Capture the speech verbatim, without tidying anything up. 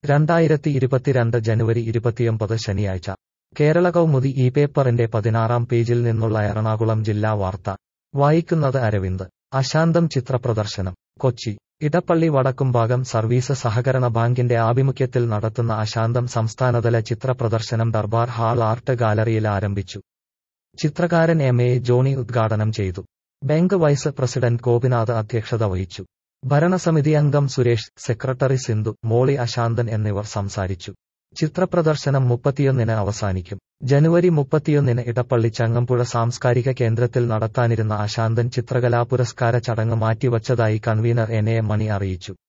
രണ്ടായിരത്തി ഇരുപത്തിരണ്ട് ജനുവരി ഇരുപത്തിയൊമ്പത് ശനിയാഴ്ച കേരള കൗമുദി ഈ പേപ്പറിന്റെ പതിനാറാം പേജിൽ നിന്നുള്ള എറണാകുളം ജില്ലാ വാർത്ത വായിക്കുന്നത് അരവിന്ദ്. അശാന്തം ചിത്രപ്രദർശനം കൊച്ചി. ഇടപ്പള്ളി വടക്കുംഭാഗം സർവീസ് സഹകരണ ബാങ്കിന്റെ ആഭിമുഖ്യത്തിൽ നടത്തുന്ന അശാന്തം സംസ്ഥാനതല ചിത്രപ്രദർശനം ദർബാർ ഹാൾ ആർട്ട് ഗാലറിയിൽ ആരംഭിച്ചു. ചിത്രകാരൻ എം എ ജോണി ഉദ്ഘാടനം ചെയ്തു. ബാങ്ക് വൈസ് പ്രസിഡന്റ് ഗോപിനാഥ് അധ്യക്ഷത വഹിച്ചു. ഭരണസമിതി അംഗം സുരേഷ്, സെക്രട്ടറി സിന്ധു, മോളി അശാന്തൻ എന്നിവർ സംസാരിച്ചു. ചിത്രപ്രദർശനം മുപ്പത്തിയൊന്നിന് അവസാനിക്കും. ജനുവരി മുപ്പത്തിയൊന്നിന് ഇടപ്പള്ളി ചങ്ങമ്പുഴ സാംസ്കാരിക കേന്ദ്രത്തിൽ നടത്താനിരുന്ന അശാന്തൻ ചിത്രകലാ പുരസ്കാര ചടങ്ങ് മാറ്റിവച്ചതായി കൺവീനർ എൻ എ മണി അറിയിച്ചു.